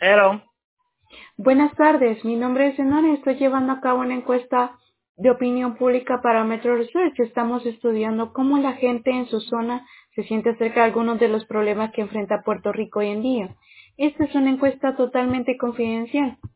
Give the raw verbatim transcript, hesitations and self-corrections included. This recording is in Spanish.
Hello. Buenas tardes, mi nombre es Enora y estoy llevando a cabo una encuesta de opinión pública para Metro Research. Estamos estudiando cómo la gente en su zona se siente acerca de algunos de los problemas que enfrenta Puerto Rico hoy en día. Esta es una encuesta totalmente confidencial.